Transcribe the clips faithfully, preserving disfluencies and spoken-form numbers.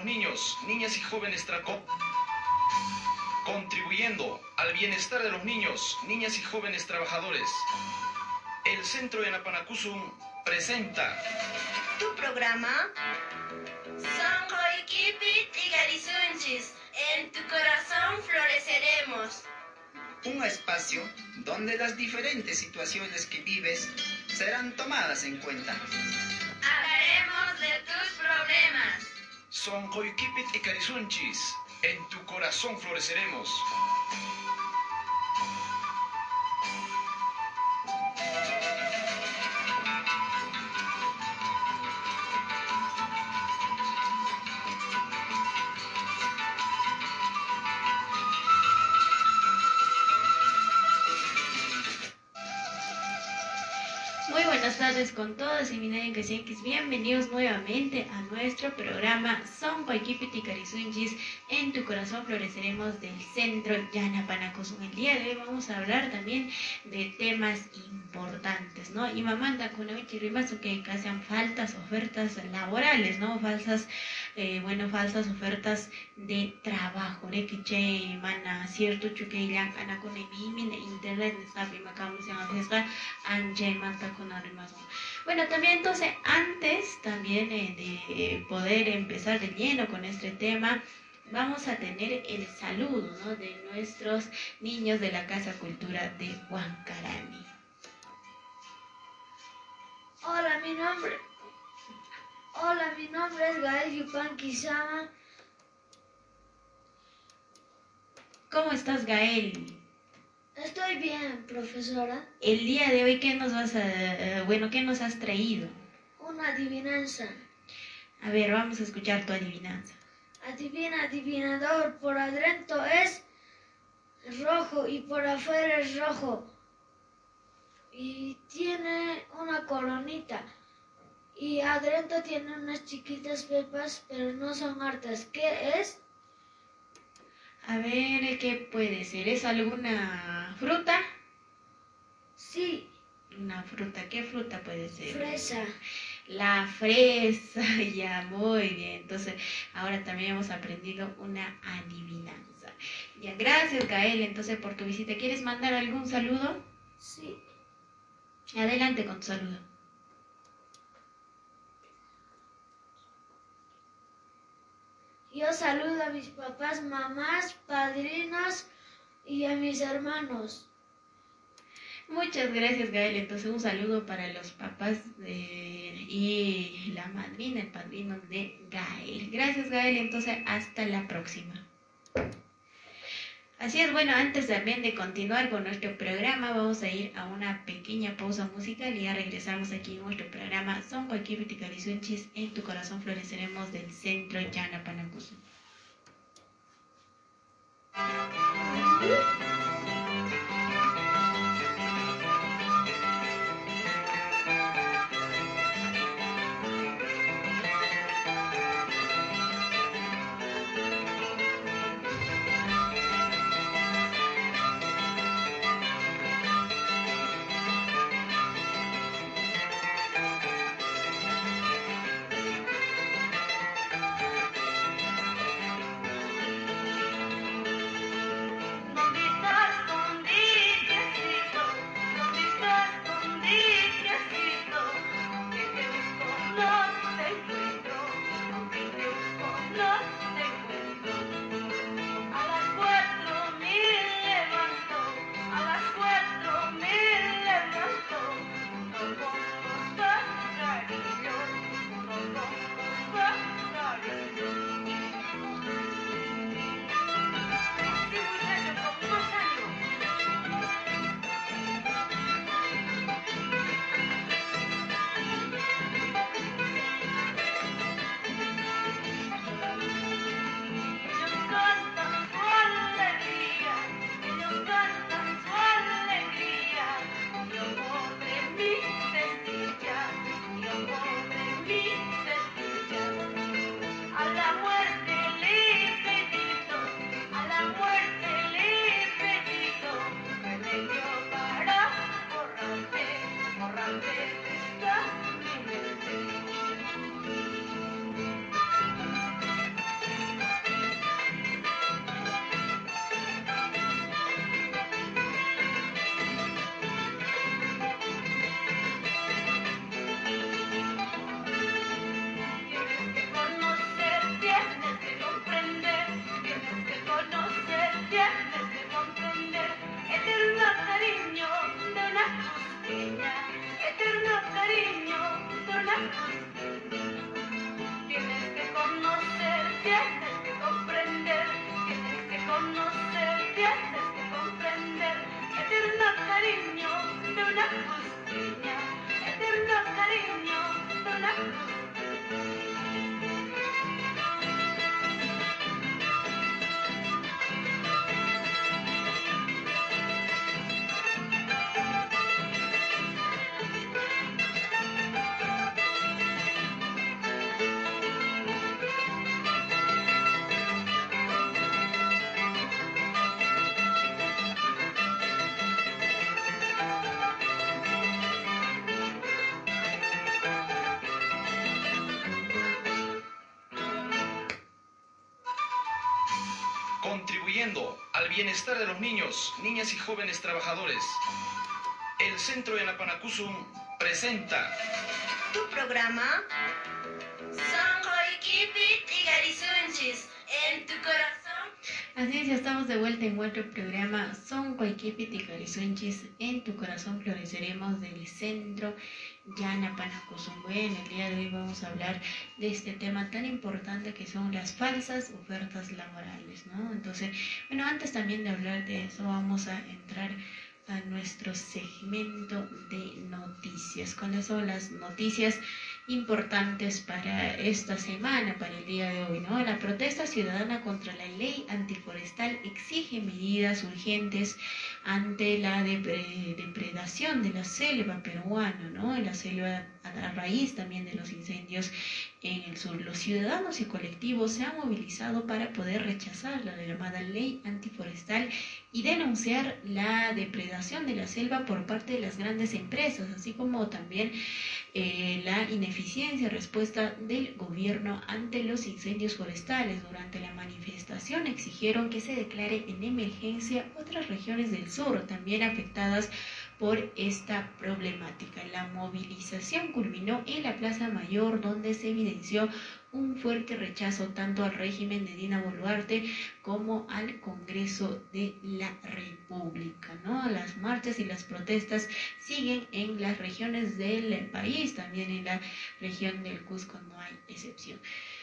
los niños, niñas y jóvenes traco, contribuyendo al bienestar de los niños, niñas y jóvenes trabajadores. El Centro Yanapanacusum presenta tu programa Sonkoikipit y Garisunchis. En tu corazón floreceremos. Un espacio donde las diferentes situaciones que vives serán tomadas en cuenta. Hablaremos de tus problemas. Sonkoikipit y Garisunchis. En tu corazón floreceremos. Muy buenas tardes con todos y bienvenidos nuevamente a nuestro programa Sonkoikipit y Garisunchis. En tu corazón floreceremos del Centro Yanapanacusum. El día de hoy vamos a hablar también de temas importantes, ¿no? Y mamanda con que hacen faltas ofertas laborales, ¿no? Falsas, eh, bueno, falsas ofertas de trabajo. ¿eh? Que che, mana, cierto, chuque, ana con el internet, está bien, acá se llama, anje, mata con Bueno, también entonces, antes también eh, de poder empezar de lleno con este tema, vamos a tener el saludo, ¿no? de nuestros niños de la Casa Cultura de Huancarani. Hola, mi nombre. Hola, mi nombre es Gael Yupan Kisama. ¿Cómo estás, Gael? Estoy bien, profesora. El día de hoy, ¿qué nos vas a, bueno, qué nos has traído? Una adivinanza. A ver, vamos a escuchar tu adivinanza. Adivina, adivinador, por adentro es rojo y por afuera es rojo. Y tiene una coronita. Y adentro tiene unas chiquitas pepas, pero no son hartas. ¿Qué es? A ver, ¿qué puede ser? ¿Es alguna fruta? Sí. Una fruta. ¿Qué fruta puede ser? Fresa. La fresa, ya, muy bien. Entonces, ahora también hemos aprendido una adivinanza. Ya, gracias, Gael, entonces, por tu visita. ¿Quieres mandar algún saludo? Sí. Adelante con tu saludo. Yo saludo a mis papás, mamás, padrinos y a mis hermanos. Muchas gracias, Gael. Entonces, un saludo para los papás de, y la madrina, el padrino de Gael. Gracias, Gael. Entonces, hasta la próxima. Así es, bueno, antes también de continuar con nuestro programa, vamos a ir a una pequeña pausa musical y ya regresamos aquí en nuestro programa Sonkoikipit y Garisunchis. En tu corazón floreceremos del Centro Yanapanacusum. tienes que comprender, tienes que conocer, tienes que comprender. Eterno cariño de una justicia, eterno cariño de una justicia. Contribuyendo al bienestar de los niños, niñas y jóvenes trabajadores, el Centro de Apanakusum presenta Tu programa Sonqoykipi Tigarisuinchis, en tu corazón. Así es, ya estamos de vuelta en nuestro programa Sonqoykipi Tigarisuinchis, en tu corazón floreceremos del Centro Llana Apanakusum. Bueno, el día de hoy vamos a hablar de este tema tan importante que son las falsas ofertas laborales, ¿no? Entonces, bueno, antes también de hablar de eso, vamos a entrar a nuestro segmento de noticias. ¿Cuáles son las noticias importantes para esta semana, para el día de hoy, ¿no? La protesta ciudadana contra la ley antiforestal exige medidas urgentes ante la depre- depredación de la selva peruana, ¿no? La selva a raíz también de los incendios en el sur. Los ciudadanos y colectivos se han movilizado para poder rechazar la llamada ley antiforestal y denunciar la depredación de la selva por parte de las grandes empresas, así como también eh, la ineficiencia y respuesta del gobierno ante los incendios forestales. Durante la manifestación exigieron que se declare en emergencia otras regiones del sur también afectadas por esta problemática. La movilización culminó en la Plaza Mayor, donde se evidenció un fuerte rechazo tanto al régimen de Dina Boluarte como al Congreso de la República, ¿no? Las marchas y las protestas siguen en las regiones del país, también en la región del Cusco no hay excepción.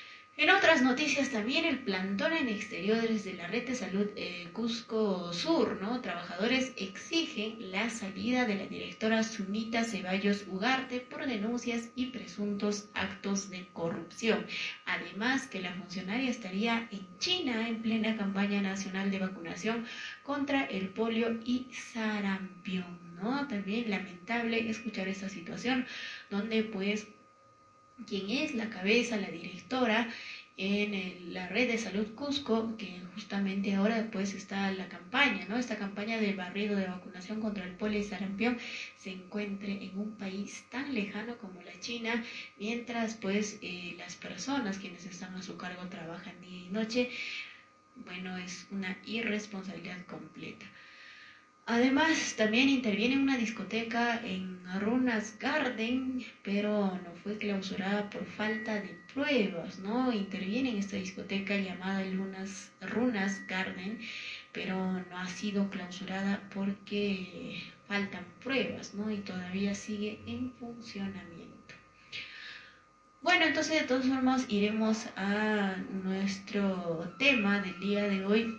En otras noticias también, el plantón en exteriores de la red de salud eh, Cusco Sur, ¿no? Trabajadores exigen la salida de la directora Sunita Ceballos Ugarte por denuncias y presuntos actos de corrupción. Además, que la funcionaria estaría en China en plena campaña nacional de vacunación contra el polio y sarampión, ¿no? También lamentable escuchar esta situación donde pues quien es la cabeza, la directora en el, la red de salud Cusco, que justamente ahora pues está la campaña, ¿no? Esta campaña de barrido de vacunación contra el polio y sarampión se encuentre en un país tan lejano como la China, mientras pues eh, las personas quienes están a su cargo trabajan día y noche. Bueno, es una irresponsabilidad completa. Además, también interviene una discoteca en Runas Garden, pero no fue clausurada por falta de pruebas, ¿no? Interviene en esta discoteca llamada Lunas, Runas Garden, pero no ha sido clausurada porque faltan pruebas, ¿no? Y todavía sigue en funcionamiento. Bueno, entonces de todas formas iremos a nuestro tema del día de hoy,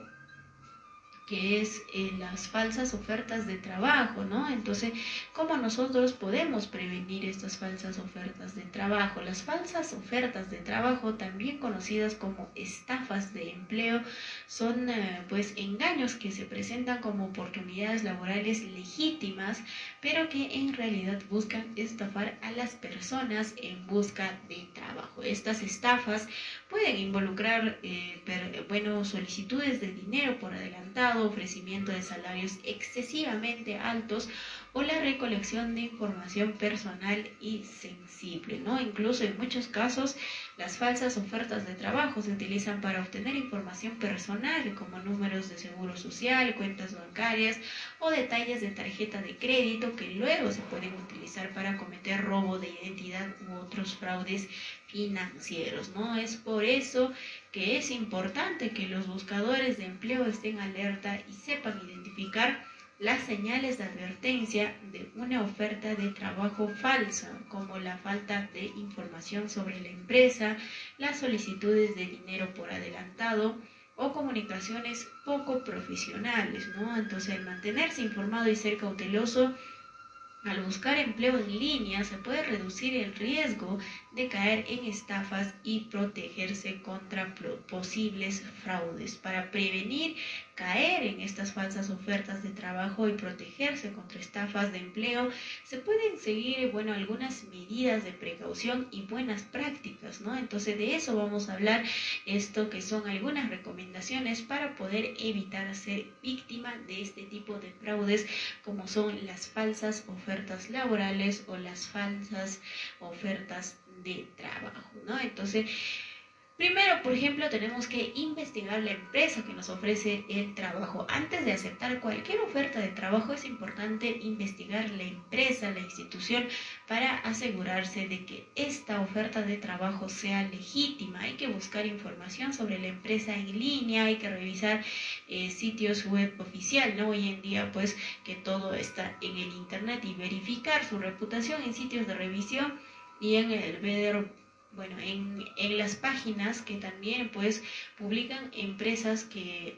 que es eh, las falsas ofertas de trabajo, ¿no? Entonces, ¿cómo nosotros podemos prevenir estas falsas ofertas de trabajo? Las falsas ofertas de trabajo, también conocidas como estafas de empleo, son eh, pues engaños que se presentan como oportunidades laborales legítimas, pero que en realidad buscan estafar a las personas en busca de trabajo. Estas estafas pueden involucrar eh, per, bueno, solicitudes de dinero por adelantado, ofrecimiento de salarios excesivamente altos o la recolección de información personal y sensible, ¿no? Incluso en muchos casos las falsas ofertas de trabajo se utilizan para obtener información personal como números de seguro social, cuentas bancarias o detalles de tarjeta de crédito que luego se pueden utilizar para cometer robo de identidad u otros fraudes financieros, ¿no? Es por eso que es importante que los buscadores de empleo estén alerta y sepan identificar las señales de advertencia de una oferta de trabajo falsa, como la falta de información sobre la empresa, las solicitudes de dinero por adelantado o comunicaciones poco profesionales, ¿no? Entonces, el mantenerse informado y ser cauteloso al buscar empleo en línea se puede reducir el riesgo de caer en estafas y protegerse contra posibles fraudes. Para prevenir caer en estas falsas ofertas de trabajo y protegerse contra estafas de empleo, se pueden seguir, bueno, algunas medidas de precaución y buenas prácticas, ¿no? Entonces, de eso vamos a hablar, esto que son algunas recomendaciones para poder evitar ser víctima de este tipo de fraudes, como son las falsas ofertas laborales o las falsas ofertas de trabajo, ¿no? Entonces, primero, por ejemplo, tenemos que investigar la empresa que nos ofrece el trabajo. Antes de aceptar cualquier oferta de trabajo, es importante investigar la empresa, la institución, para asegurarse de que esta oferta de trabajo sea legítima. Hay que buscar información sobre la empresa en línea, hay que revisar eh, sitios web oficial, ¿no? Hoy en día, pues, que todo está en el internet, y verificar su reputación en sitios de revisión y en el ver, bueno, en, en las páginas que también pues publican empresas que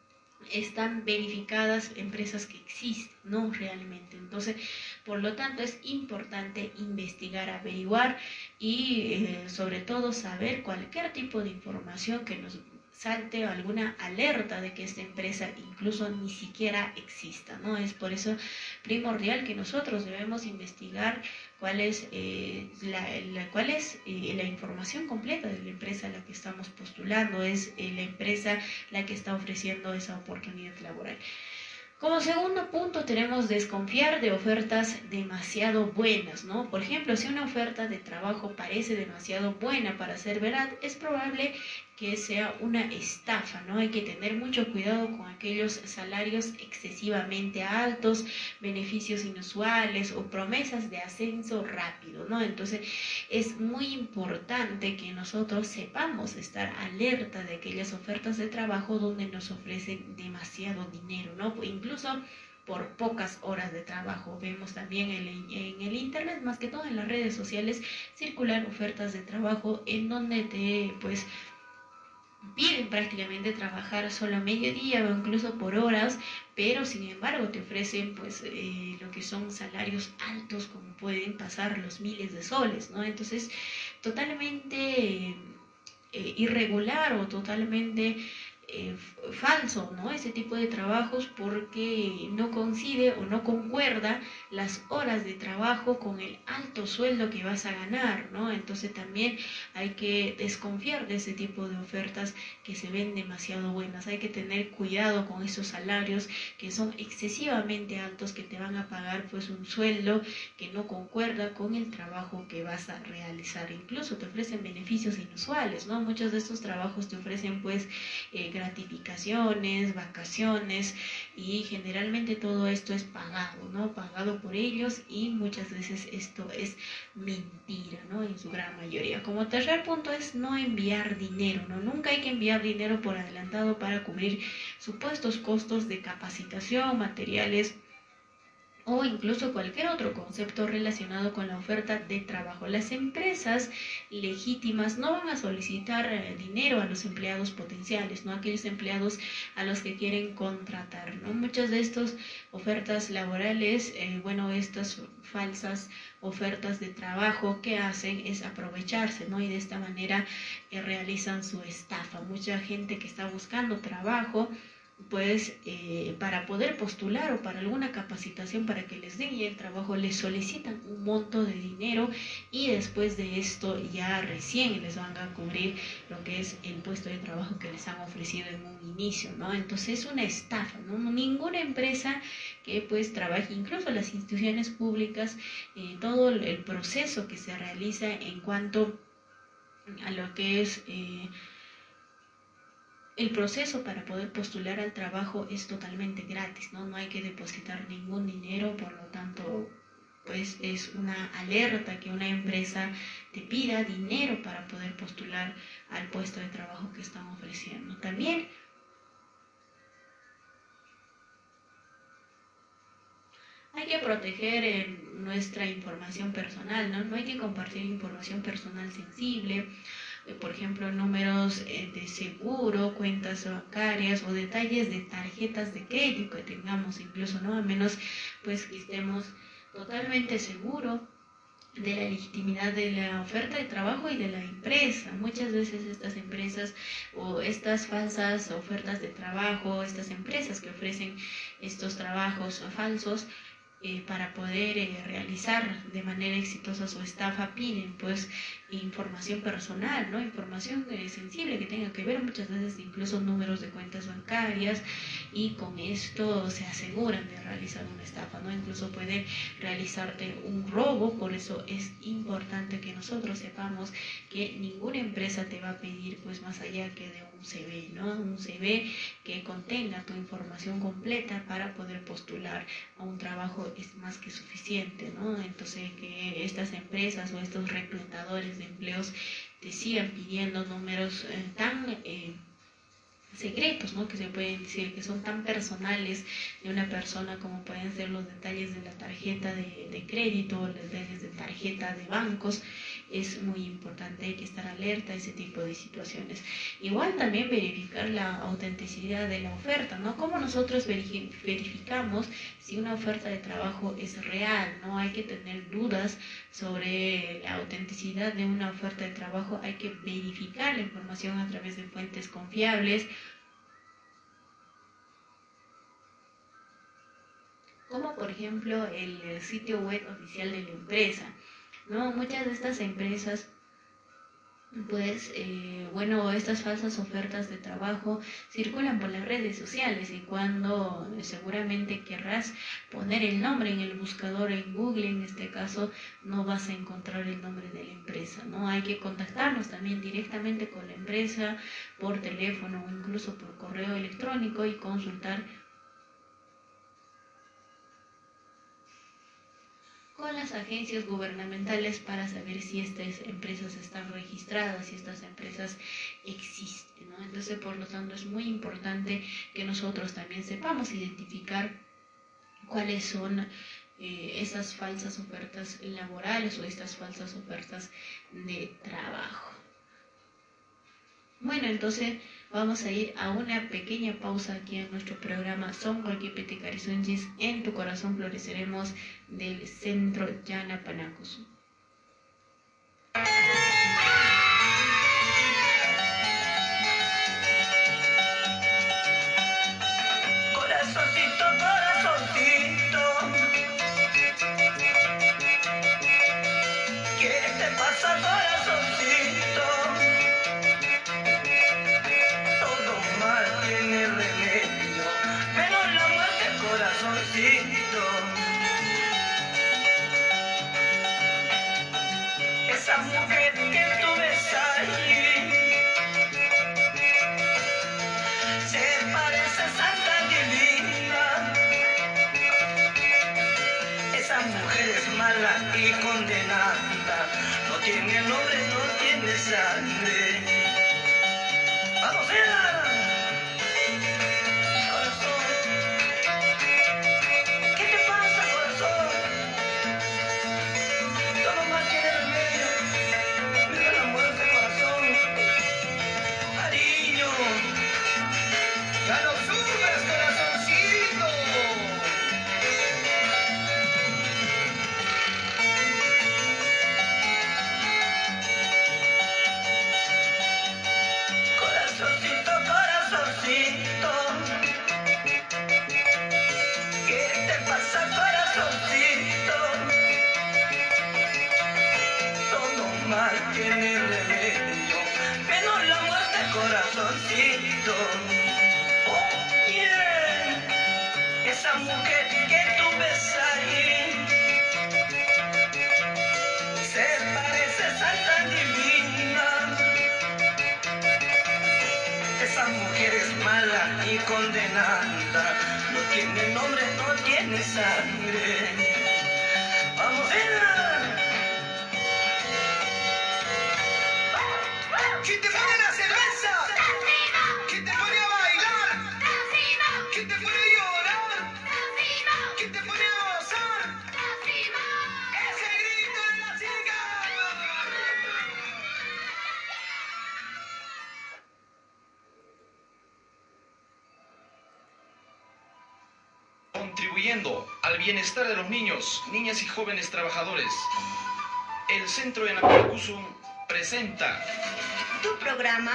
están verificadas, empresas que existen, ¿no? Realmente. Entonces, por lo tanto, es importante investigar, averiguar y eh, sobre todo saber cualquier tipo de información que nos salte alguna alerta de que esta empresa incluso ni siquiera exista, ¿no? Es por eso primordial que nosotros debemos investigar cuál es, eh, la, la, cuál es eh, la información completa de la empresa a la que estamos postulando, es eh, la empresa la que está ofreciendo esa oportunidad laboral. Como segundo punto, tenemos desconfiar de ofertas demasiado buenas, ¿no? Por ejemplo, si una oferta de trabajo parece demasiado buena para ser verdad, es probable que sea una estafa, ¿no? Hay que tener mucho cuidado con aquellos salarios excesivamente altos, beneficios inusuales o promesas de ascenso rápido, ¿no? Entonces, es muy importante que nosotros sepamos estar alerta de aquellas ofertas de trabajo donde nos ofrecen demasiado dinero, ¿no? Incluso Incluso por pocas horas de trabajo. Vemos también en, en el internet, más que todo en las redes sociales, circular ofertas de trabajo en donde te pues piden prácticamente trabajar solo a mediodía o incluso por horas, pero sin embargo te ofrecen pues eh, lo que son salarios altos, como pueden pasar los miles de soles, ¿no? Entonces, totalmente eh, irregular o totalmente Eh, falso, ¿no? Ese tipo de trabajos, porque no coincide o no concuerda las horas de trabajo con el alto sueldo que vas a ganar, ¿no? Entonces también hay que desconfiar de ese tipo de ofertas que se ven demasiado buenas. Hay que tener cuidado con esos salarios que son excesivamente altos, que te van a pagar pues un sueldo que no concuerda con el trabajo que vas a realizar. Incluso te ofrecen beneficios inusuales, ¿no? Muchos de estos trabajos te ofrecen pues eh, gratificaciones, vacaciones, y generalmente todo esto es pagado, ¿no? Pagado por ellos, y muchas veces esto es mentira, ¿no? En su gran mayoría. Como tercer punto es no enviar dinero, ¿no? Nunca hay que enviar dinero por adelantado para cubrir supuestos costos de capacitación, materiales o incluso cualquier otro concepto relacionado con la oferta de trabajo. Las empresas legítimas no van a solicitar dinero a los empleados potenciales, ¿no? Aquellos empleados a los que quieren contratar, ¿no? Muchas de estas ofertas laborales, eh, bueno, estas falsas ofertas de trabajo, que hacen es aprovecharse, ¿no? Y de esta manera eh, realizan su estafa. Mucha gente que está buscando trabajo, pues eh, para poder postular o para alguna capacitación para que les den ya el trabajo, les solicitan un monto de dinero, y después de esto ya recién les van a cubrir lo que es el puesto de trabajo que les han ofrecido en un inicio, ¿no? Entonces es una estafa, ¿no? Ninguna empresa que pues trabaje, incluso las instituciones públicas, eh, todo el proceso que se realiza en cuanto a lo que es eh, el proceso para poder postular al trabajo es totalmente gratis, ¿no? No hay que depositar ningún dinero, por lo tanto, pues es una alerta que una empresa te pida dinero para poder postular al puesto de trabajo que están ofreciendo. También Hay que proteger eh, nuestra información personal, ¿no? No hay que compartir información personal sensible, eh, por ejemplo, números eh, de seguro, cuentas bancarias o detalles de tarjetas de crédito que tengamos incluso, ¿no? A menos pues que estemos totalmente seguros de la legitimidad de la oferta de trabajo y de la empresa. Muchas veces estas empresas o estas falsas ofertas de trabajo, estas empresas que ofrecen estos trabajos falsos, Eh, para poder eh, realizar de manera exitosa su estafa, piden pues información personal, ¿no? Información eh, sensible que tenga que ver muchas veces incluso números de cuentas bancarias, y con esto se aseguran de realizar una estafa, ¿no? Incluso pueden realizarte un robo. Por eso es importante que nosotros sepamos que ninguna empresa te va a pedir pues más allá que de un C V, ¿no? Un C V que contenga tu información completa para poder postular a un trabajo es más que suficiente, ¿no? Entonces que estas empresas o estos reclutadores de empleos te sigan pidiendo números eh, tan eh, secretos, ¿no? Que se pueden decir que son tan personales de una persona como pueden ser los detalles de la tarjeta de, de crédito, los detalles de tarjeta de bancos. Es muy importante, hay que estar alerta a ese tipo de situaciones. Igual también verificar la autenticidad de la oferta, ¿no? ¿Cómo nosotros verificamos si una oferta de trabajo es real? ¿No? Hay que tener dudas sobre la autenticidad de una oferta de trabajo, hay que verificar la información a través de fuentes confiables, como por ejemplo el sitio web oficial de la empresa, ¿no? Muchas de estas empresas, pues, eh, bueno, estas falsas ofertas de trabajo circulan por las redes sociales, y cuando seguramente querrás poner el nombre en el buscador en Google, en este caso, no vas a encontrar el nombre de la empresa, ¿no? Hay que contactarnos también directamente con la empresa por teléfono o incluso por correo electrónico y consultar con las agencias gubernamentales para saber si estas empresas están registradas, si estas empresas existen, ¿no? Entonces, por lo tanto, es muy importante que nosotros también sepamos identificar cuáles son eh, esas falsas ofertas laborales o estas falsas ofertas de trabajo. Bueno, entonces vamos a ir a una pequeña pausa aquí en nuestro programa Son Guayquipiti Carisunchis, en tu corazón floreceremos, del Centro Yanapanacusú. Corazoncito, corazoncito, ¿qué te pasa, corazoncito? Todo mal tiene remedio, menos la muerte, corazoncito. Esa mujer que tú ves allí se parece a Santa Divina. Esa mujer es mala y condenada, no tiene nombre, no tiene sangre. ¡Vamos, ella! Corazón, ¿qué te pasa, corazón? Todo mal tiene remedio, menos la muerte, corazón. Cariño, ya no subes, corazoncito. Corazoncito, corazoncito, ¿qué te pasa, corazoncito? Todo mal tiene remedio, menos la muerte, corazoncito. Oye, esa mujer que tú ves ahí se parece a Santa Divina. Esa mujer es mala y condenada, no tiene nombre, no tiene sangre. Vamos, ella. ¿Quién te pone la cerveza? ¿Quién te pone a bailar? ¿Quién te pone a llorar? ¿Quién te pone a gozar? contribuyendo al bienestar de los niños, niñas y jóvenes trabajadores. El Centro de Apanacusun presenta tu programa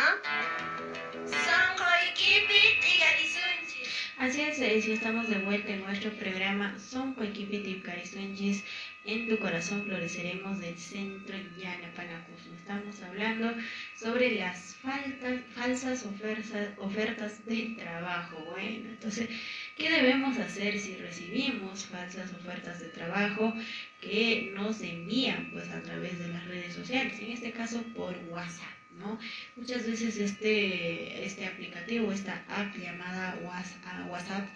Sonkoykipit Igarisunchis. Así es, eh, si estamos de vuelta en nuestro programa Sonkoykipit Igarisunchis, en tu corazón floreceremos del Centro Yana Apanacusun. Estamos hablando sobre las faltas, falsas ofertas, ofertas de trabajo. Bueno, entonces, ¿qué debemos hacer si recibimos falsas ofertas de trabajo que nos envían pues a través de las redes sociales? En este caso por WhatsApp, ¿no? Muchas veces este, este aplicativo, esta app llamada WhatsApp,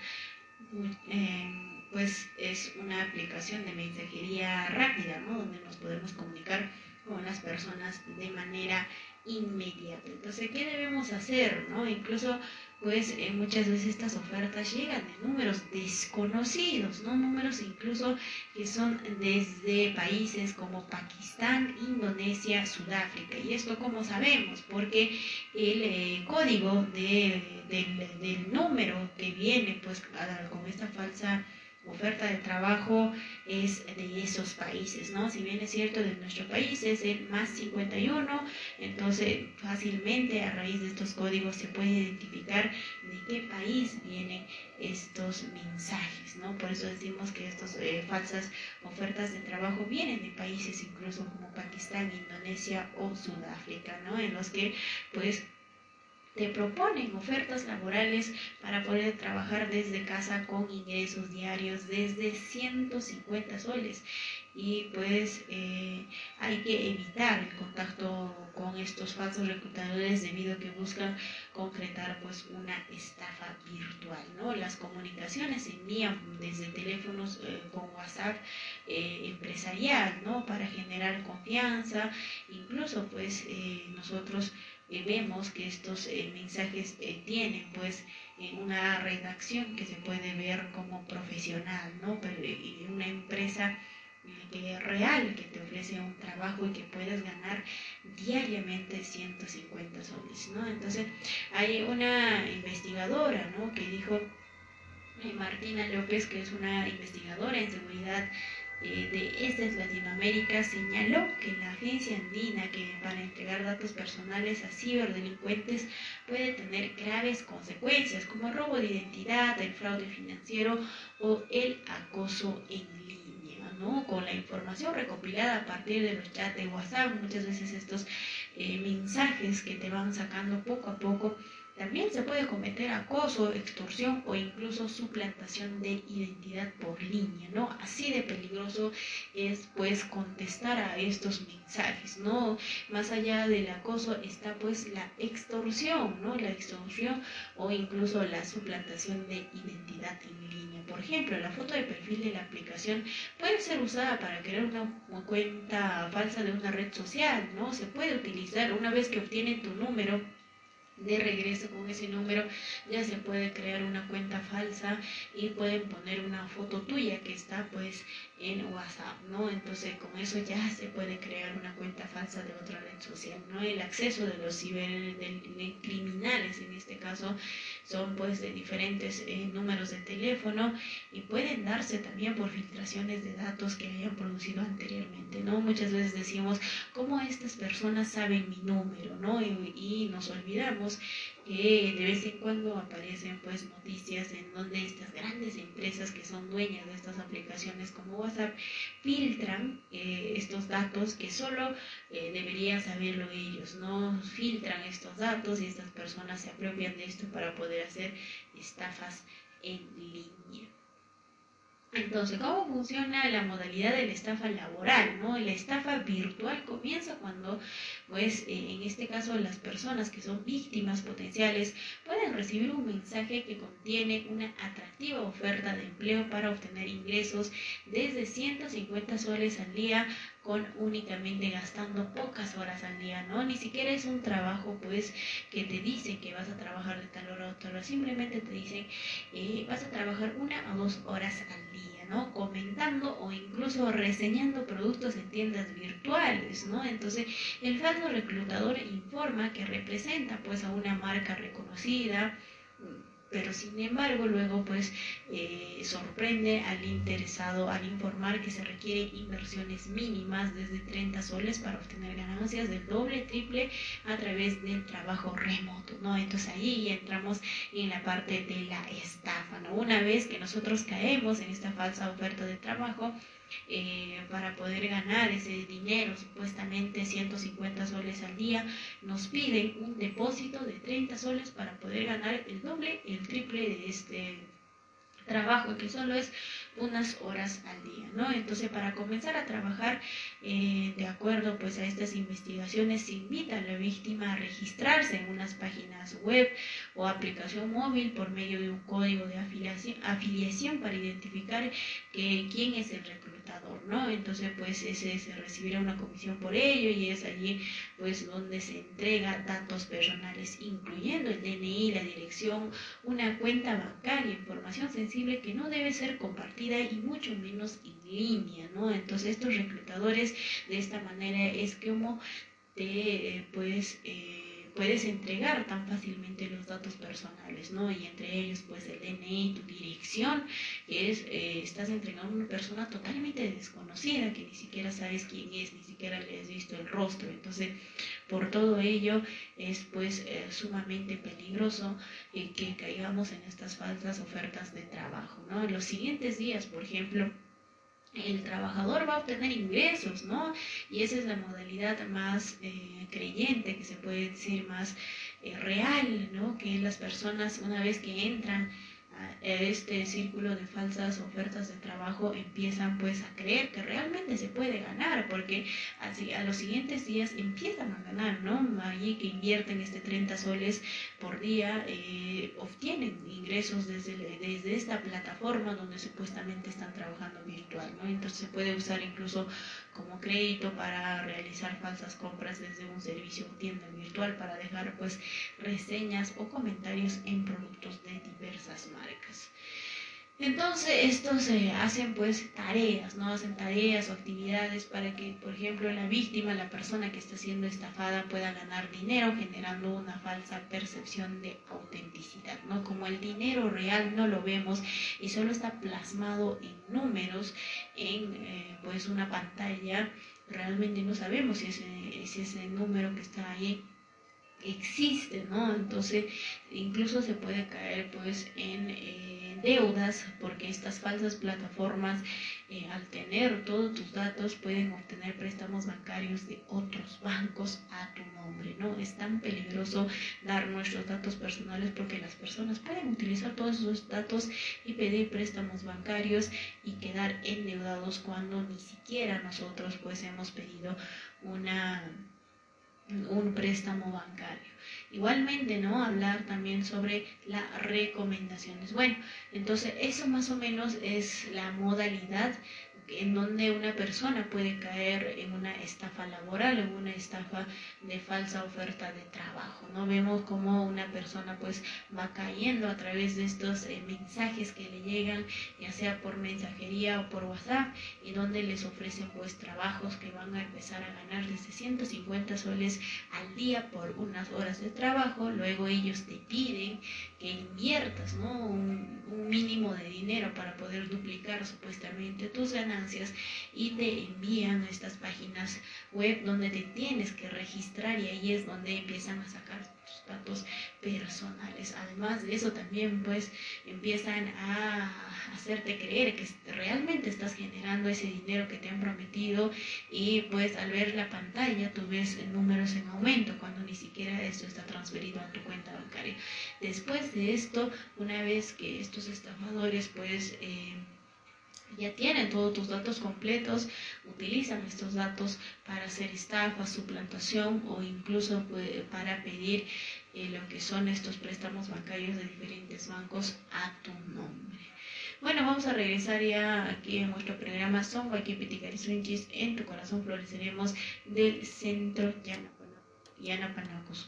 eh, pues es una aplicación de mensajería rápida, ¿no? Donde nos podemos comunicar con las personas de manera inmediata. Entonces, ¿qué debemos hacer, no? Incluso, pues, eh, muchas veces estas ofertas llegan de números desconocidos, ¿no? Números incluso que son desde países como Pakistán, Indonesia, Sudáfrica. Y esto, ¿cómo sabemos? Porque el eh, código de, del, del número que viene, pues, a, con esta falsa oferta de trabajo es de esos países, ¿no? Si bien es cierto de nuestro país es el más cincuenta y uno, entonces fácilmente a raíz de estos códigos se puede identificar de qué país vienen estos mensajes, ¿no? Por eso decimos que estas eh, falsas ofertas de trabajo vienen de países incluso como Pakistán, Indonesia o Sudáfrica, ¿no? En los que pues te proponen ofertas laborales para poder trabajar desde casa con ingresos diarios desde ciento cincuenta soles. Y pues eh, hay que evitar el contacto con estos falsos reclutadores debido a que buscan concretar pues una estafa virtual, ¿no? Las comunicaciones se envían desde teléfonos eh, con WhatsApp eh, empresarial, ¿no? Para generar confianza. Incluso pues eh, nosotros Eh, vemos que estos eh, mensajes eh, tienen pues eh, una redacción que se puede ver como profesional, ¿no? Pero eh, una empresa eh, que es real, que te ofrece un trabajo y que puedes ganar diariamente ciento cincuenta soles, ¿no? Entonces hay una investigadora, ¿no? Que dijo, eh, Martina López, que es una investigadora en seguridad Eh, de estas Latinoamérica, señaló que la agencia andina que para entregar datos personales a ciberdelincuentes puede tener graves consecuencias como el robo de identidad, el fraude financiero o el acoso en línea, ¿no? Con la información recopilada a partir de los chats de WhatsApp, muchas veces estos eh, mensajes que te van sacando poco a poco, también se puede cometer acoso, extorsión o incluso suplantación de identidad por línea, ¿no? Así de peligroso es pues contestar a estos mensajes, ¿no? Más allá del acoso está pues la extorsión, ¿no? La extorsión o incluso la suplantación de identidad en línea. Por ejemplo, la foto de perfil de la aplicación puede ser usada para crear una cuenta falsa de una red social, ¿no? Se puede utilizar una vez que obtienen tu número de regreso con ese número, ya se puede crear una cuenta falsa y pueden poner una foto tuya que está pues en WhatsApp, ¿no? Entonces con eso ya se puede crear una cuenta falsa de otra red social, ¿no? El acceso de los cibercriminales en este caso son pues de diferentes eh, números de teléfono y pueden darse también por filtraciones de datos que hayan producido anteriormente, ¿no? Muchas veces decimos, ¿cómo estas personas saben mi número, ¿no? Y, y nos olvidamos que de vez en cuando aparecen pues noticias en donde estas grandes empresas que son dueñas de estas aplicaciones como WhatsApp filtran eh, estos datos que solo eh, deberían saberlo ellos, no filtran estos datos y estas personas se apropian de esto para poder hacer estafas en línea. Entonces, ¿cómo funciona la modalidad de la estafa laboral, ¿no? La estafa virtual comienza cuando, pues, eh, en este caso, las personas que son víctimas potenciales pueden recibir un mensaje que contiene una atractiva oferta de empleo para obtener ingresos desde ciento cincuenta soles al día, con únicamente gastando pocas horas al día, ¿no? Ni siquiera es un trabajo, pues, que te dicen que vas a trabajar de tal hora a tal hora, simplemente te dicen eh, vas a trabajar una o dos horas al día, ¿no? Comentando o incluso reseñando productos en tiendas virtuales, ¿no? Entonces, el falso reclutador informa que representa, pues, a una marca reconocida, pero sin embargo luego pues eh, sorprende al interesado al informar que se requieren inversiones mínimas desde treinta soles para obtener ganancias del doble, triple a través del trabajo remoto, ¿no? Entonces ahí ya entramos en la parte de la estafa, ¿no? Una vez que nosotros caemos en esta falsa oferta de trabajo, Eh, para poder ganar ese dinero, supuestamente ciento cincuenta soles al día, nos piden un depósito de treinta soles para poder ganar el doble, el triple de este trabajo, que solo es unas horas al día, ¿no? Entonces, para comenzar a trabajar eh, de acuerdo pues a estas investigaciones, se invita a la víctima a registrarse en unas páginas web o aplicación móvil por medio de un código de afiliación, afiliación para identificar que quién es el reclutador, ¿no? Entonces, pues ese se recibirá una comisión por ello, y es allí pues donde se entrega datos personales, incluyendo el D N I, la dirección, una cuenta bancaria, información sensible que no debe ser compartida y mucho menos en línea, ¿no? Entonces estos reclutadores de esta manera es como te eh, pues eh, puedes entregar tan fácilmente los datos personales, ¿no? Y entre ellos pues el D N I, tu dirección, que es, eh, estás entregando a una persona totalmente desconocida, que ni siquiera sabes quién es, ni siquiera le has visto el rostro. Entonces, por todo ello es pues eh, sumamente peligroso eh, que caigamos en estas falsas ofertas de trabajo, ¿no? En los siguientes días, por ejemplo, el trabajador va a obtener ingresos, ¿no? Y esa es la modalidad más eh, creyente, que se puede decir más eh, real, ¿no? Que las personas, una vez que entran a este círculo de falsas ofertas de trabajo, empiezan pues a creer que realmente se puede ganar, porque así a los siguientes días empiezan a ganar, ¿no? Allí que invierten este treinta soles por día, eh, obtienen ingresos desde, desde esta plataforma donde supuestamente están trabajando virtual, ¿no? Entonces se puede usar incluso como crédito para realizar falsas compras desde un servicio o tienda virtual, para dejar pues reseñas o comentarios en productos de diversas marcas. Entonces estos eh, hacen pues tareas, ¿no? Hacen tareas o actividades para que, por ejemplo, la víctima, la persona que está siendo estafada, pueda ganar dinero, generando una falsa percepción de autenticidad, ¿no? Como el dinero real no lo vemos y solo está plasmado en números, en eh, pues una pantalla, realmente no sabemos si ese, si ese número que está ahí existe, ¿no? Entonces incluso se puede caer pues en eh, deudas, porque estas falsas plataformas eh, al tener todos tus datos pueden obtener préstamos bancarios de otros bancos a tu nombre, ¿no? Es tan peligroso dar nuestros datos personales, porque las personas pueden utilizar todos esos datos y pedir préstamos bancarios y quedar endeudados cuando ni siquiera nosotros pues hemos pedido una un préstamo bancario. Igualmente, ¿no? Hablar también sobre las recomendaciones. Bueno, entonces eso más o menos es la modalidad en donde una persona puede caer en una estafa laboral, en una estafa de falsa oferta de trabajo, ¿no? Vemos como una persona pues va cayendo a través de estos eh, mensajes que le llegan, ya sea por mensajería o por WhatsApp, y donde les ofrecen pues trabajos que van a empezar a ganar desde ciento cincuenta soles al día por unas horas de trabajo. Luego ellos te piden que inviertas, ¿no? un, un mínimo de dinero para poder duplicar supuestamente tus ganancias, y te envían a estas páginas web donde te tienes que registrar, y ahí es donde empiezan a sacar tus datos personales. Además de eso, también pues empiezan a hacerte creer que realmente estás generando ese dinero que te han prometido, y pues al ver la pantalla tú ves números en aumento cuando ni siquiera esto está transferido a tu cuenta bancaria. Después de esto, una vez que estos estafadores pues eh, ya tienen todos tus datos completos, utilizan estos datos para hacer estafas, suplantación, o incluso pues, para pedir eh, lo que son estos préstamos bancarios de diferentes bancos a tu nombre. Bueno, vamos a regresar ya aquí en nuestro programa Son Guayquipiti Carisuinchis, en tu corazón floreceremos, del Centro Yanapanacusú.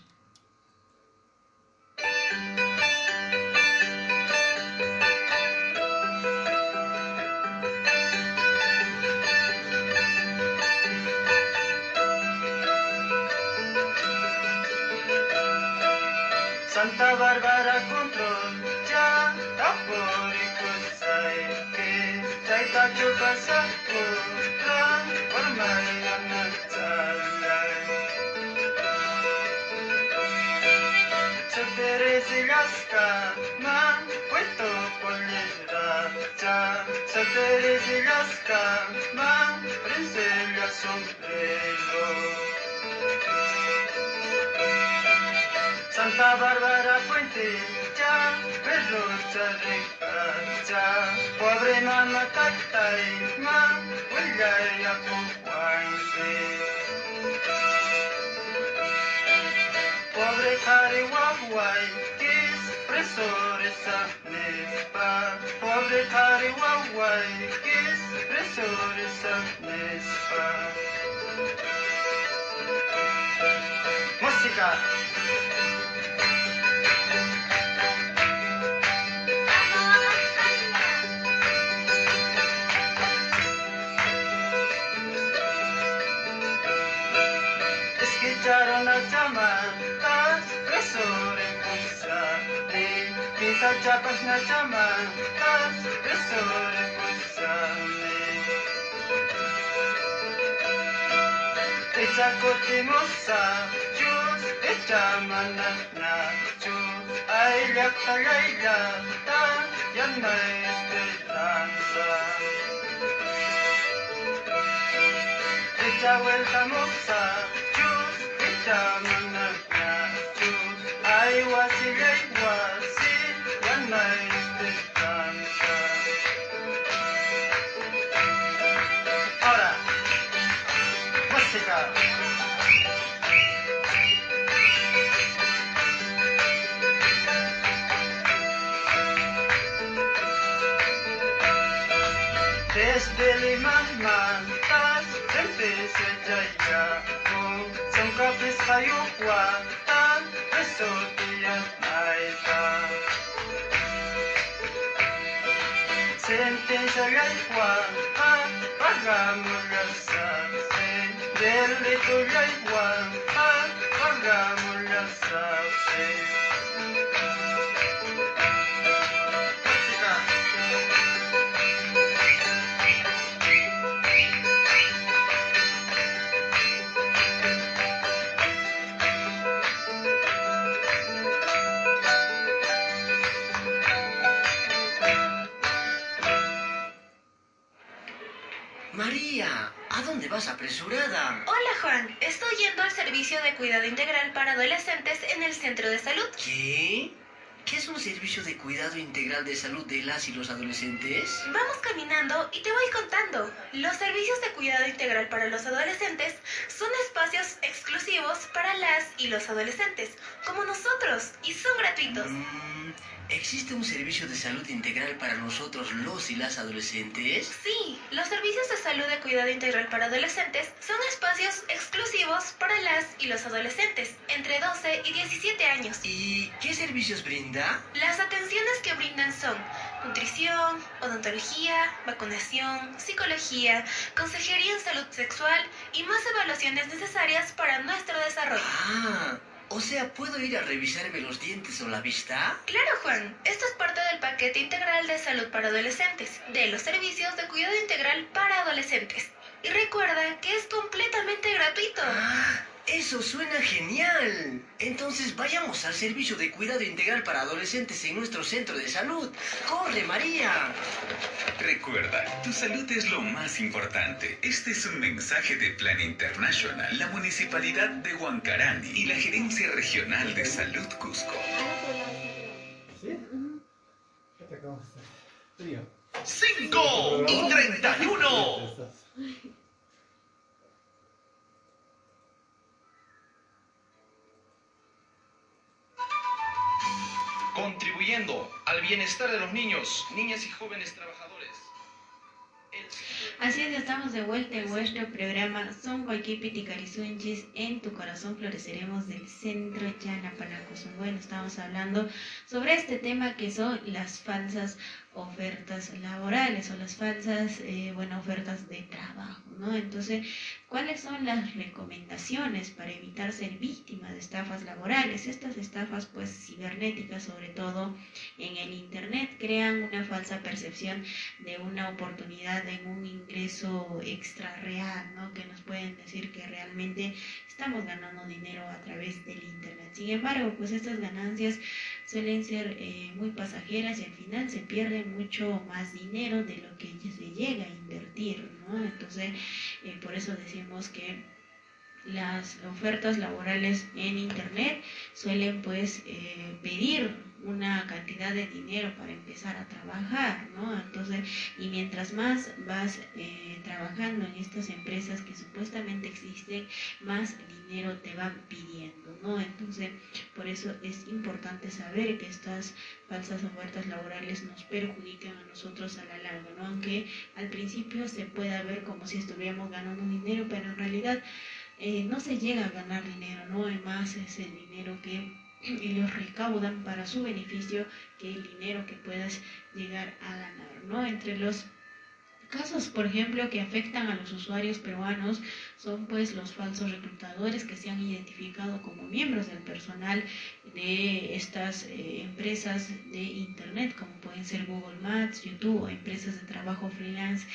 Santa Bárbara Control, tacho pasa putra warmayana chalay Sateresilaska man puesto polera cha Sateresilaska man princesa sombrero Santa Bárbara Puente cha perro chareca cha pobre nana cacay man huelga ya puguante Pobre cari guaguay, kis presores a nespa. Pobre cari guaguay, kis presores a nespa. Música. Escucharon la chamanta, presores pulsante. Pisa chapas na chamanta, presores pulsante. Echa cotimosa, chus, echa manana, chus. Ay, la cagaya, ta, ya no hay esperanza. Echa vuelta moza, chus, echa manana, chus. Ay, guasi, ay, guasi, ya no hay esperanza. Ahora, música. Desde Lima, mantas, empecé ya ya, con son capes hayukwa, tan besotia naita. Sentencia yaikwa, ah, pagamos la sauce. Delito yaikwa, ah, pagamos la sauce. María, ¿a dónde vas apresurada? Hola Juan, estoy yendo al servicio de cuidado integral para adolescentes en el centro de salud. ¿Qué? ¿Qué es un servicio de cuidado integral de salud de las y los adolescentes? Vamos caminando y te voy contando. Los servicios de cuidado integral para los adolescentes son espacios exclusivos para las y los adolescentes, como nosotros, y son gratuitos. Mm, ¿Existe un servicio de salud integral para nosotros, los y las adolescentes? Sí, los servicios de salud de cuidado integral para adolescentes son espacios exclusivos para las y los adolescentes, entre doce y diecisiete años. ¿Y qué servicios brinda? Las atenciones que brindan son nutrición, odontología, vacunación, psicología, consejería en salud sexual y más evaluaciones necesarias para nuestro desarrollo. Ah, o sea, ¿puedo ir a revisarme los dientes o la vista? Claro, Juan. Esto es parte del paquete integral de salud para adolescentes, de los servicios de cuidado integral para adolescentes. Y recuerda que es completamente gratuito. Ah, eso suena genial. Entonces vayamos al servicio de cuidado integral para adolescentes en nuestro centro de salud. ¡Corre, María! Recuerda, tu salud es lo más importante. Este es un mensaje de Plan International, la Municipalidad de Huancarani y la Gerencia Regional de Salud Cusco. ¿Sí? ¿Qué te acabas de hacer? Frío. cinco y treinta y uno. Contribuyendo al bienestar de los niños, niñas y jóvenes trabajadores. El... Así es, estamos de vuelta en vuestro programa Son Guayquipiti Carisunchis, en tu corazón floreceremos del centro Yanapanacuzum. Bueno, estamos hablando sobre este tema que son las falsas ofertas laborales o las falsas, eh, bueno, ofertas de trabajo, ¿no? Entonces, ¿cuáles son las recomendaciones para evitar ser víctima de estafas laborales? Estas estafas, pues, cibernéticas, sobre todo en el Internet, crean una falsa percepción de una oportunidad en un ingreso extra real, ¿no? Que nos pueden decir que realmente estamos ganando dinero a través del Internet. Sin embargo, pues estas ganancias suelen ser eh, muy pasajeras y al final se pierde mucho más dinero de lo que se llega a invertir, ¿no? Entonces, eh, por eso decimos que las ofertas laborales en Internet suelen pues eh, pedir una cantidad de dinero para empezar a trabajar, ¿no? Entonces, y mientras más vas eh, trabajando en estas empresas que supuestamente existen, más dinero te van pidiendo, ¿no? Entonces, por eso es importante saber que estas falsas ofertas laborales nos perjudican a nosotros a la larga, ¿no? Aunque al principio se pueda ver como si estuviéramos ganando dinero, pero en realidad eh, no se llega a ganar dinero, ¿no? Además es el dinero que ellos recaudan para su beneficio que el dinero que puedas llegar a ganar, ¿no? Entre los casos, por ejemplo, que afectan a los usuarios peruanos son pues los falsos reclutadores que se han identificado como miembros del personal de estas eh, empresas de Internet, como pueden ser Google Maps, YouTube o empresas de trabajo freelance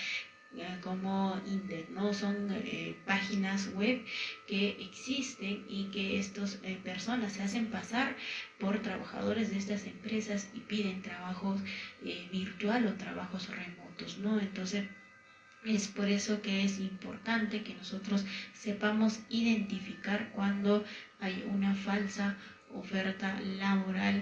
como Indeed, ¿no? Son eh, páginas web que existen y que estas eh, personas se hacen pasar por trabajadores de estas empresas y piden trabajos eh, virtual o trabajos remotos, ¿no? Entonces, es por eso que es importante que nosotros sepamos identificar cuando hay una falsa oferta laboral,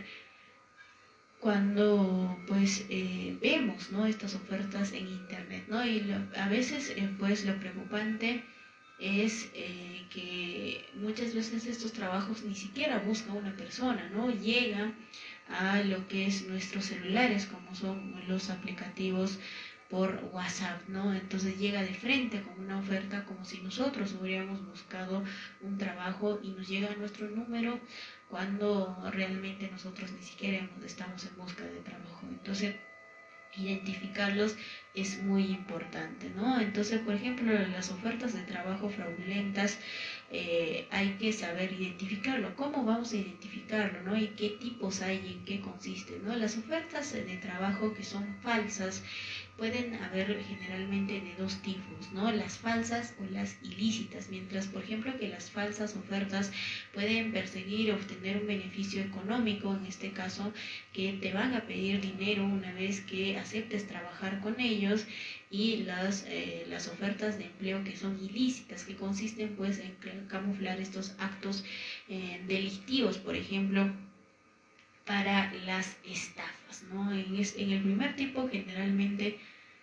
cuando pues eh, vemos, ¿no? Estas ofertas en Internet, ¿no? Y lo, a veces eh, pues lo preocupante es eh, que muchas veces estos trabajos ni siquiera busca una persona, ¿no? Llega a lo que es nuestros celulares, como son los aplicativos por WhatsApp, ¿no? Entonces llega de frente con una oferta como si nosotros hubiéramos buscado un trabajo y nos llega a nuestro número cuando realmente nosotros ni siquiera estamos en busca de trabajo. Entonces, identificarlos es muy importante, ¿no? Entonces, por ejemplo, las ofertas de trabajo fraudulentas, eh, hay que saber identificarlo. ¿Cómo vamos a identificarlo, no? ¿Y qué tipos hay y en qué consiste, no? Las ofertas de trabajo que son falsas pueden haber generalmente de dos tipos, ¿no? Las falsas o las ilícitas, mientras, por ejemplo, que las falsas ofertas pueden perseguir obtener un beneficio económico, en este caso, que te van a pedir dinero una vez que aceptes trabajar con ellos, y las, eh, las ofertas de empleo que son ilícitas, que consisten pues en camuflar estos actos eh, delictivos, por ejemplo, para las estafas, ¿no? En, es, en el primer tipo generalmente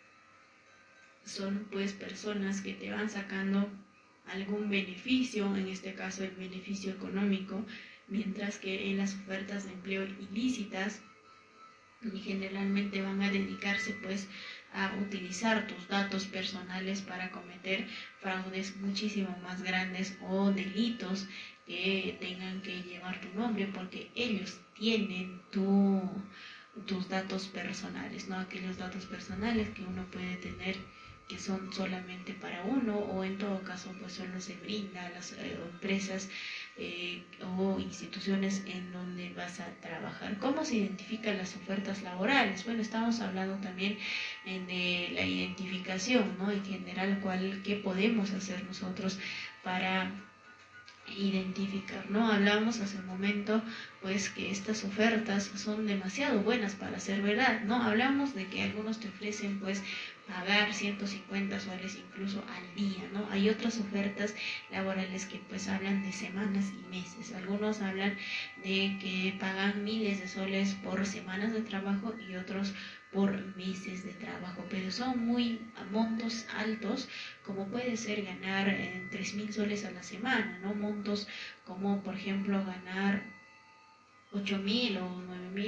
son pues personas que te van sacando algún beneficio, en este caso el beneficio económico, mientras que en las ofertas de empleo ilícitas generalmente van a dedicarse pues a utilizar tus datos personales para cometer fraudes muchísimo más grandes o delitos que tengan que llevar tu nombre, porque ellos tienen tu, tus datos personales, ¿no? Aquellos datos personales que uno puede tener que son solamente para uno, o en todo caso pues solo se brinda a las eh, empresas eh, o instituciones en donde vas a trabajar. ¿Cómo se identifican las ofertas laborales? Bueno, estamos hablando también eh, de la identificación, ¿no? En general, ¿cuál, qué podemos hacer nosotros para identificar, ¿no? Hablamos hace un momento pues que estas ofertas son demasiado buenas para ser verdad, ¿no? Hablamos de que algunos te ofrecen pues pagar ciento cincuenta soles incluso al día, ¿no? Hay otras ofertas laborales que pues hablan de semanas y meses. Algunos hablan de que pagan miles de soles por semanas de trabajo y otros por meses de trabajo, pero son muy a montos altos, como puede ser ganar eh, tres mil soles a la semana, ¿no? Montos como por ejemplo ganar ocho mil o nueve mil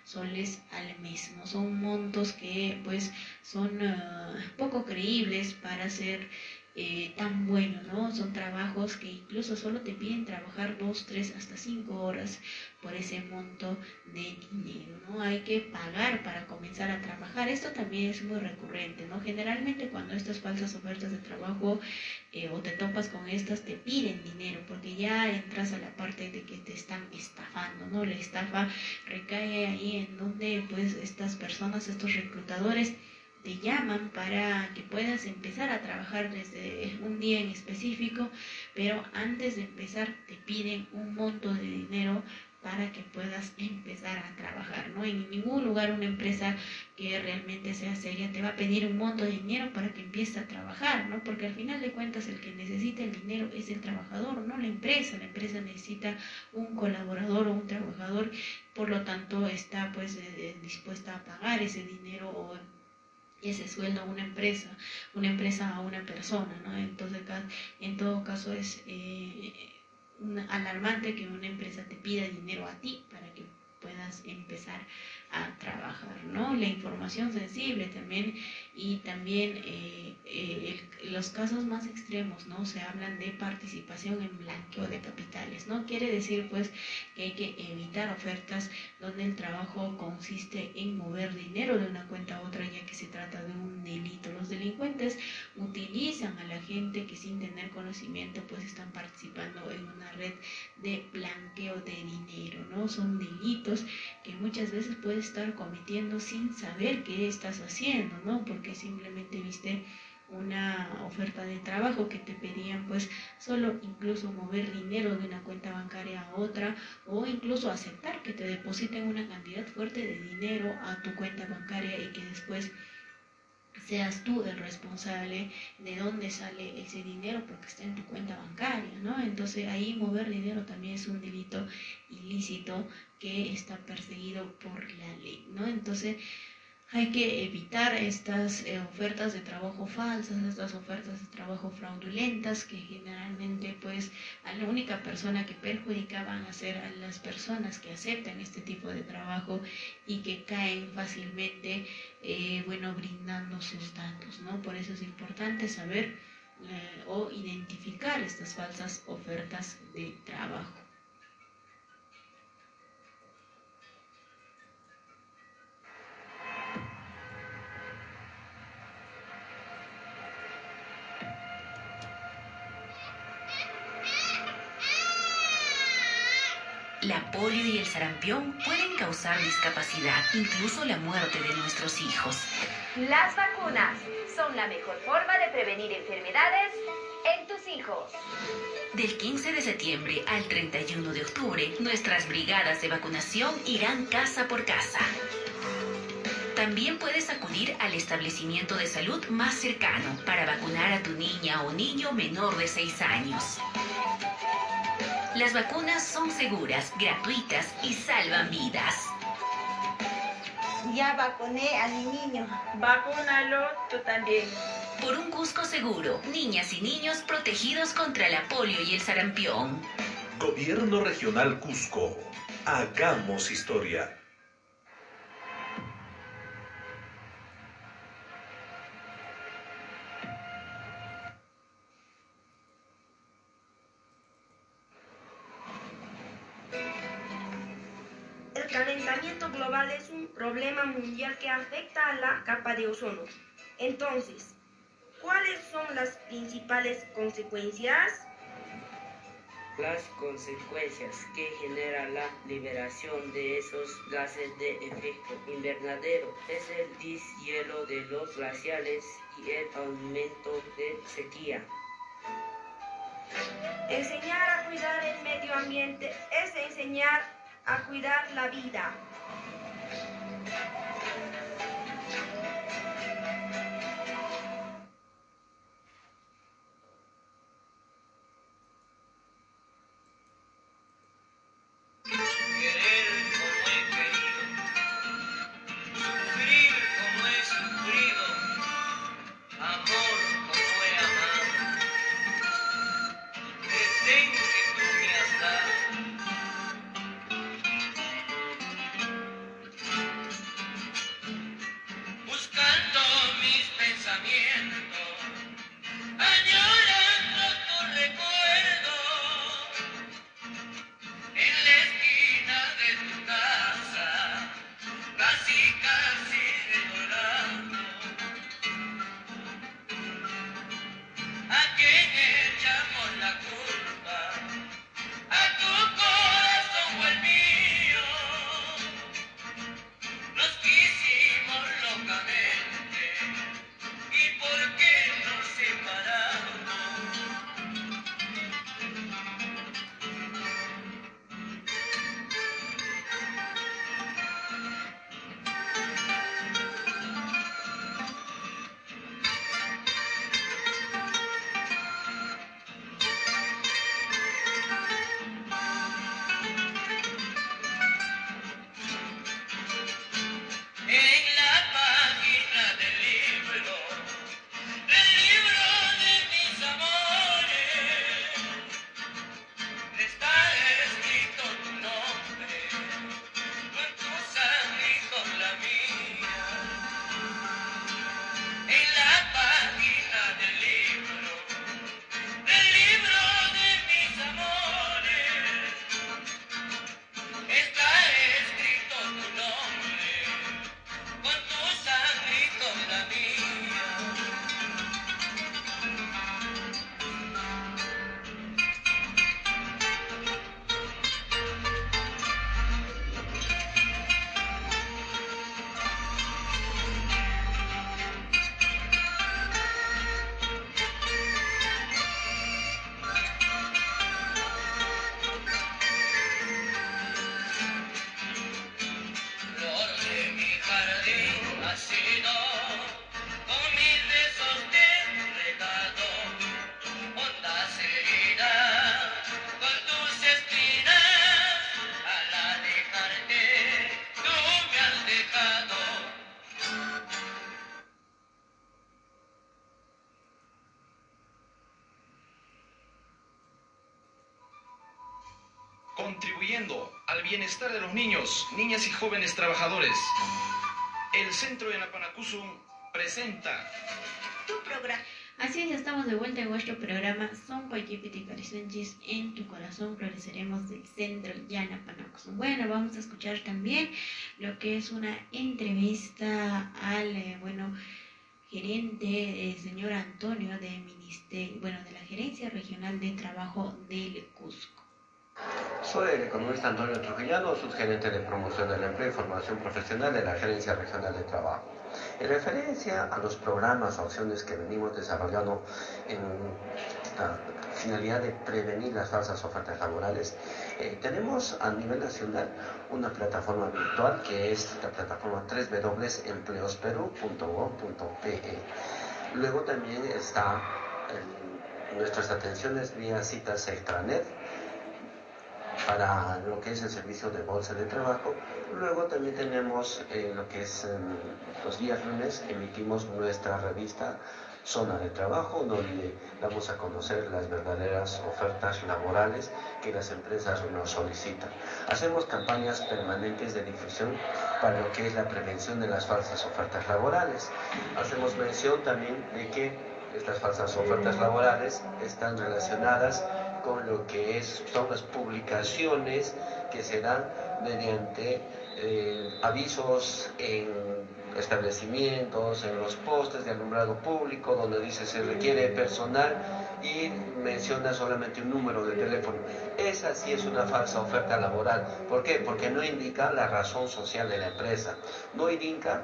soles al mes, ¿no? Son montos que pues son uh, poco creíbles para ser eh, tan buenos, ¿no? Son trabajos que incluso solo te piden trabajar dos, tres, hasta cinco horas por ese monto de dinero, ¿no? Hay que pagar para comenzar a trabajar. Esto también es muy recurrente, ¿no? Generalmente cuando estas falsas ofertas de trabajo eh, o te topas con estas, te piden dinero porque ya entras a la parte de que te están estafando, ¿no? La estafa recae ahí en donde pues estas personas, estos reclutadores te llaman para que puedas empezar a trabajar desde un día en específico, pero antes de empezar te piden un monto de dinero para que puedas empezar a trabajar, ¿no? En ningún lugar una empresa que realmente sea seria te va a pedir un monto de dinero para que empieces a trabajar, ¿no? Porque al final de cuentas el que necesita el dinero es el trabajador, no la empresa. La empresa necesita un colaborador o un trabajador, por lo tanto está pues eh, dispuesta a pagar ese dinero o ese sueldo a una empresa, una empresa a una persona, ¿no? Entonces, en todo caso es eh, alarmante que una empresa te pida dinero a ti para que puedas empezar a trabajar, ¿no? La información sensible también, y también eh, eh, el, los casos más extremos, ¿no? Se hablan de participación en blanqueo de capitales, ¿no? Quiere decir pues que hay que evitar ofertas donde el trabajo consiste en mover dinero de una cuenta a otra, ya que se trata de un delito. Los delincuentes utilizan a la gente que sin tener conocimiento pues están participando en una red de blanqueo de dinero, ¿no? Son delitos que muchas veces puedes estar cometiendo sin saber qué estás haciendo, ¿no? Porque simplemente viste una oferta de trabajo que te pedían pues solo incluso mover dinero de una cuenta bancaria a otra, o incluso aceptar que te depositen una cantidad fuerte de dinero a tu cuenta bancaria y que después seas tú el responsable de dónde sale ese dinero porque está en tu cuenta bancaria, ¿no? Entonces ahí mover dinero también es un delito ilícito que está perseguido por la ley, ¿no? Entonces hay que evitar estas eh, ofertas de trabajo falsas, estas ofertas de trabajo fraudulentas, que generalmente pues a la única persona que perjudicaban a ser a las personas que aceptan este tipo de trabajo y que caen fácilmente, eh, bueno, brindando sus datos, ¿no? Por eso es importante saber eh, o identificar estas falsas ofertas de trabajo. La polio y el sarampión pueden causar discapacidad, incluso la muerte de nuestros hijos. Las vacunas son la mejor forma de prevenir enfermedades en tus hijos. Del quince de septiembre al treinta y uno de octubre, nuestras brigadas de vacunación irán casa por casa. También puedes acudir al establecimiento de salud más cercano para vacunar a tu niña o niño menor de seis años. Las vacunas son seguras, gratuitas y salvan vidas. Ya vacuné a mi niño. Vacúnalo tú también. Por un Cusco seguro, niñas y niños protegidos contra la polio y el sarampión. Gobierno Regional Cusco. Hagamos historia. El calentamiento global es un problema mundial que afecta a la capa de ozono. Entonces, ¿cuáles son las principales consecuencias? Las consecuencias que genera la liberación de esos gases de efecto invernadero es el deshielo de los glaciares y el aumento de sequía. Enseñar a cuidar el medio ambiente es enseñar a cuidar la vida. jardín ha sido con mil besos de regalo, hondas heridas con tus espinas, al alejarte tú me has dejado. Contribuyendo al bienestar de los niños, niñas y jóvenes trabajadores, el Centro de Apanacusun presenta tu programa. Así es, ya estamos de vuelta en nuestro programa Son Coyquipiti Carisunchis, en tu corazón floreceremos del Centro Llana Panacusun. Bueno, vamos a escuchar también lo que es una entrevista al, eh, bueno, gerente, el señor Antonio, del Ministerio, bueno, de la Gerencia Regional de Trabajo del Cusco. Soy el economista Antonio Trujillano, subgerente de promoción del empleo y formación profesional de la Gerencia Regional de Trabajo. En referencia a los programas o acciones que venimos desarrollando en la finalidad de prevenir las falsas ofertas laborales, eh, tenemos a nivel nacional una plataforma virtual que es la plataforma doble u doble u doble u punto empleos perú punto gob punto pe. Luego también está en nuestras atenciones vía citas extranet para lo que es el servicio de bolsa de trabajo. Luego también tenemos eh, lo que es eh, los días lunes emitimos nuestra revista Zona de Trabajo, donde vamos a conocer las verdaderas ofertas laborales que las empresas nos solicitan. Hacemos campañas permanentes de difusión para lo que es la prevención de las falsas ofertas laborales. Hacemos mención también de que estas falsas ofertas laborales están relacionadas con lo que es, son las publicaciones que se dan mediante eh, avisos en establecimientos, en los postes de alumbrado público, donde dice se requiere personal y menciona solamente un número de teléfono. Esa sí es una falsa oferta laboral. ¿Por qué? Porque no indica la razón social de la empresa, no indica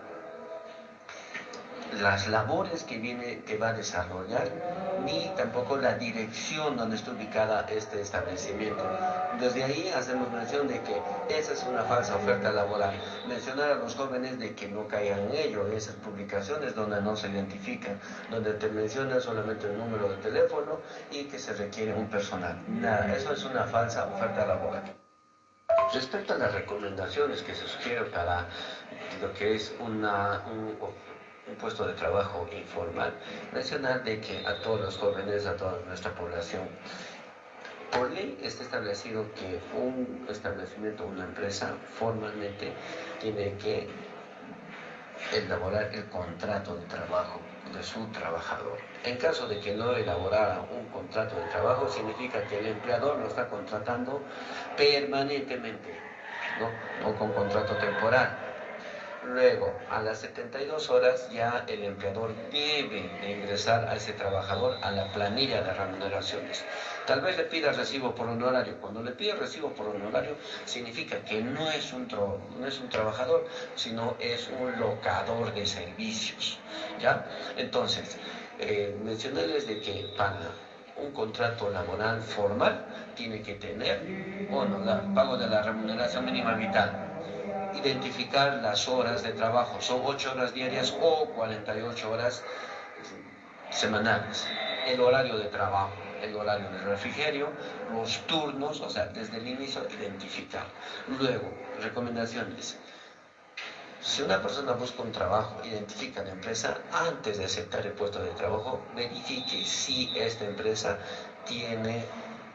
las labores que viene, que va a desarrollar, ni tampoco la dirección donde está ubicada este establecimiento. Desde ahí hacemos mención de que esa es una falsa oferta laboral. Mencionar a los jóvenes de que no caigan en ello, en esas publicaciones donde no se identifican, donde te mencionan solamente el número de teléfono y que se requiere un personal. Nada, eso es una falsa oferta laboral. Respecto a las recomendaciones que se sugieren para lo que es una, un, un puesto de trabajo informal, mencionar de que a todos los jóvenes, a toda nuestra población, por ley está establecido que un establecimiento, una empresa, formalmente tiene que elaborar el contrato de trabajo de su trabajador. En caso de que no elaborara un contrato de trabajo, significa que el empleador lo está contratando permanentemente, ¿no? O con contrato temporal. Luego, a las setenta y dos horas ya el empleador debe de ingresar a ese trabajador a la planilla de remuneraciones. Tal vez le pida recibo por honorario. Cuando le pide recibo por honorario, significa que no es un, tro, no es un trabajador, sino es un locador de servicios, ¿ya? Entonces, eh, mencionarles de que para un contrato laboral formal tiene que tener, bueno, el pago de la remuneración mínima vital, identificar las horas de trabajo, son ocho horas diarias o cuarenta y ocho horas semanales, el horario de trabajo, el horario de refrigerio, los turnos, o sea, desde el inicio identificar. Luego, recomendaciones. Si una persona busca un trabajo, identifica la empresa, antes de aceptar el puesto de trabajo, verifique si esta empresa tiene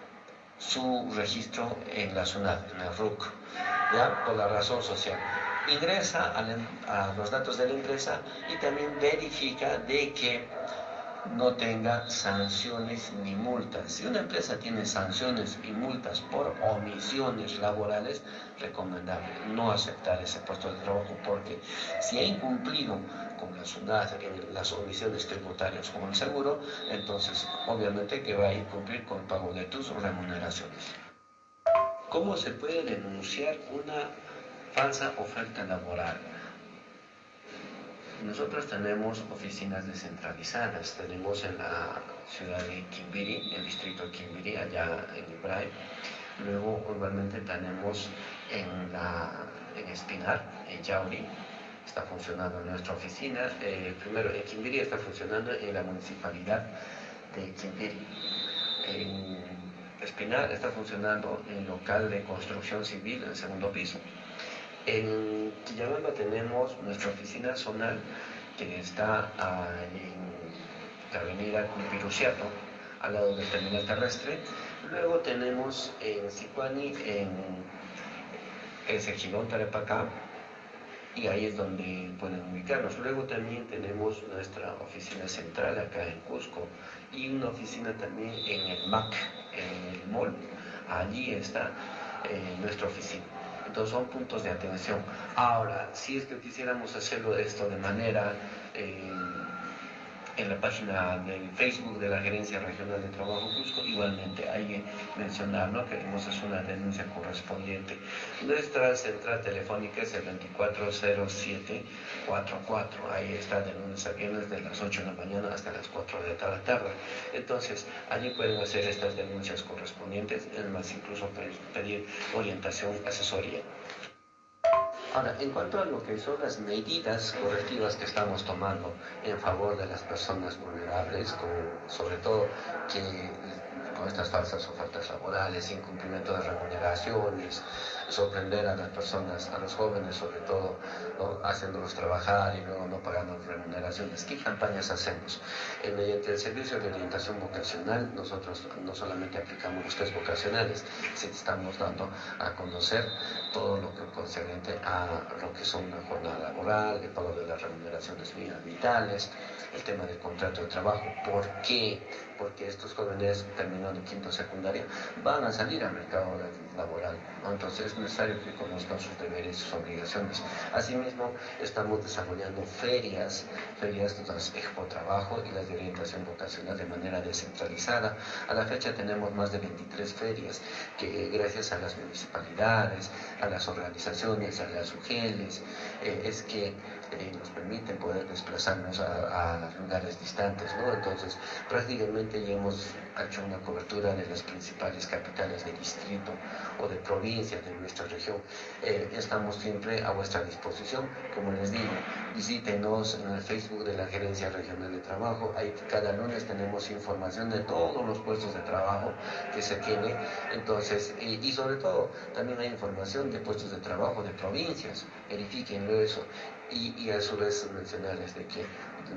su registro en la SUNAT, en el R U C, ¿ya? Por la razón social. Ingresa a, la, a los datos de la empresa y también verifica de que no tenga sanciones ni multas. Si una empresa tiene sanciones y multas por omisiones laborales, recomendable no aceptar ese puesto de trabajo, porque si ha incumplido con la SUNAT en las omisiones tributarias como el seguro, entonces obviamente que va a incumplir con el pago de tus remuneraciones. ¿Cómo se puede denunciar una falsa oferta laboral? Nosotros tenemos oficinas descentralizadas, tenemos en la ciudad de Quimbiri, el distrito de Quimbiri, allá en Ibrahim. Luego, igualmente tenemos en, la, en Espinar, en Yauri, está funcionando en nuestra oficina. Eh, primero, en Quimbiri está funcionando en la municipalidad de Quimbiri. En Espinar está funcionando en local de construcción civil en el segundo piso. En Quillabamba tenemos nuestra oficina zonal que está ah, en la avenida Piruciato, al lado del terminal terrestre. Luego tenemos en Sicuani, en el Sejilón Tarapacá, y ahí es donde pueden ubicarnos. Luego también tenemos nuestra oficina central acá en Cusco y una oficina también en el M A C, en el mall. Allí está eh, nuestra oficina. Entonces son puntos de atención. Ahora, si es que quisiéramos hacerlo esto de manera eh, en la página del Facebook de la Gerencia Regional de Trabajo Cusco, igualmente hay que mencionar, ¿no?, que queremos hacer una denuncia correspondiente. Nuestra central telefónica es el veinticuatro cero siete cuarenta y cuatro, ahí está de lunes a viernes de las ocho de la mañana hasta las cuatro de la tarde. Entonces, allí pueden hacer estas denuncias correspondientes, es más, incluso pedir orientación, asesoría. Ahora, en cuanto a lo que son las medidas correctivas que estamos tomando en favor de las personas vulnerables, con, sobre todo que con estas falsas ofertas laborales, incumplimiento de remuneraciones, sorprender a las personas, a los jóvenes sobre todo, ¿no?, haciéndolos trabajar y luego no pagando remuneraciones. ¿Qué campañas hacemos? Eh, mediante el servicio de orientación vocacional, nosotros no solamente aplicamos los test vocacionales, sino estamos dando a conocer todo lo que concerniente a lo que son una jornada laboral, el pago de las remuneraciones vitales, el tema del contrato de trabajo. ¿Por qué? Porque estos jóvenes terminando quinto secundaria van a salir al mercado laboral, ¿no? Entonces es necesario que conozcan sus deberes y sus obligaciones. Asimismo, estamos desarrollando ferias, ferias de las Expo Trabajo y las de orientación vocacional de manera descentralizada. A la fecha tenemos más de veintitrés ferias que, gracias a las municipalidades, a las organizaciones, a las U G Ls, eh, es que eh, nos permiten poder desplazarnos a, a lugares distantes, ¿no? Entonces, prácticamente ya hemos hecho una cobertura de las principales capitales de distrito o de provincia de nuestra región. Eh, estamos siempre a vuestra disposición. Como les digo, visítenos en el Facebook de la Gerencia Regional de Trabajo. Ahí cada lunes tenemos información de todos los puestos de trabajo que se tiene. Entonces, y, y sobre todo, también hay información de puestos de trabajo de provincias. Verifíquenlo eso. Y, y a su vez mencionarles de que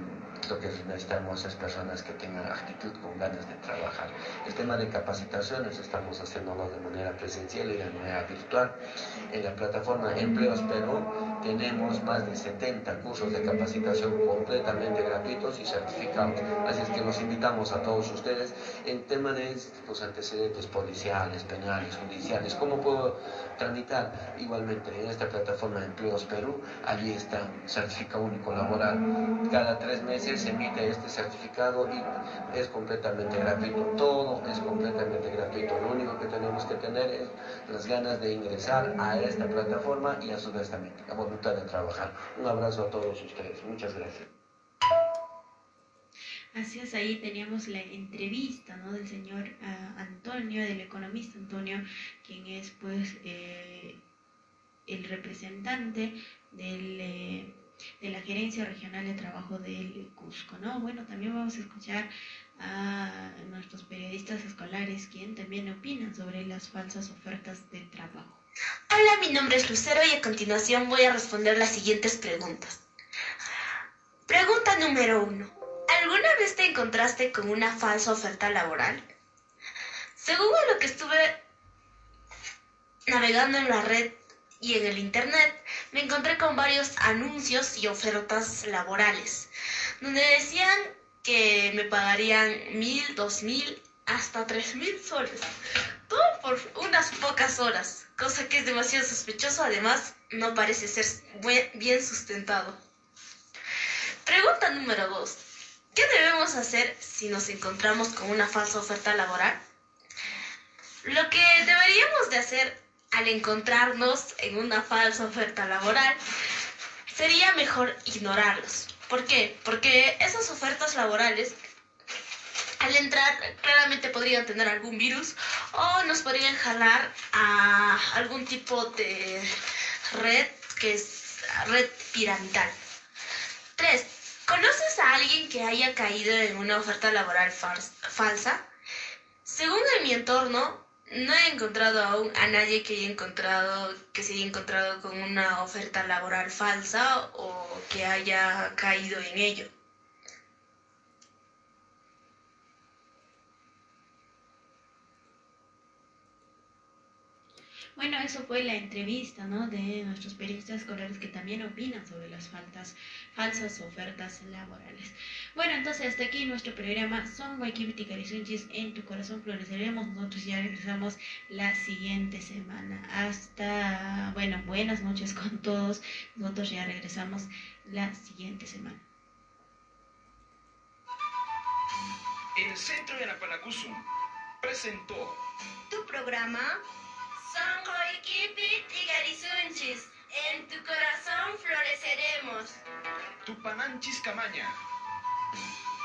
lo que necesitamos es personas que tengan actitud, con ganas de trabajar. El tema de capacitaciones estamos haciéndolo de manera presencial y de manera virtual. En la plataforma Empleos Perú tenemos más de setenta cursos de capacitación completamente gratuitos y certificados. Así es que los invitamos a todos ustedes en tema de los antecedentes policiales, penales, judiciales. ¿Cómo puedo tramitar? Igualmente en esta plataforma Empleos Perú, allí está certificado único laboral. Cada tres meses se emite este certificado y es completamente gratuito. Todo es completamente gratuito. Lo único que tenemos que tener es las ganas de ingresar a esta plataforma y a su vez también la voluntad de trabajar. Un abrazo a todos ustedes. Muchas gracias. Así es, ahí teníamos la entrevista, ¿no?, del señor uh, Antonio, del economista Antonio, quien es pues eh, el representante del, eh, de la Gerencia Regional de Trabajo del Cusco, ¿no? Bueno, también vamos a escuchar a nuestros periodistas escolares, quien también opinan sobre las falsas ofertas de trabajo. Hola, mi nombre es Lucero y a continuación voy a responder las siguientes preguntas. Pregunta número uno. ¿Alguna vez te encontraste con una falsa oferta laboral? Según lo que estuve navegando en la red y en el internet, me encontré con varios anuncios y ofertas laborales, donde decían que me pagarían mil, dos mil, hasta tres mil soles, todo por unas pocas horas, cosa que es demasiado sospechoso. Además, no parece ser bien sustentado. Pregunta número dos. ¿Qué debemos hacer si nos encontramos con una falsa oferta laboral? Lo que deberíamos de hacer al encontrarnos en una falsa oferta laboral sería mejor ignorarlos. ¿Por qué? Porque esas ofertas laborales, al entrar, claramente podrían tener algún virus o nos podrían jalar a algún tipo de red que es red piramidal. tres. ¿Conoces a alguien que haya caído en una oferta laboral falsa? Según en mi entorno, no he encontrado aún a nadie que haya encontrado, que se haya encontrado con una oferta laboral falsa o que haya caído en ello. Bueno, eso fue la entrevista, ¿no?, de nuestros periodistas escolares que también opinan sobre las faltas, falsas ofertas laborales. Bueno, entonces hasta aquí nuestro programa Son Guayquipiti Carisunchis, en tu corazón floreceremos. Nosotros ya regresamos la siguiente semana. Hasta, bueno, buenas noches con todos. Nosotros ya regresamos la siguiente semana. El Centro de Anapanacusum presentó tu programa Son Guayquipiti Carisunchis, en tu corazón floreceremos. Tupananchis Camaña.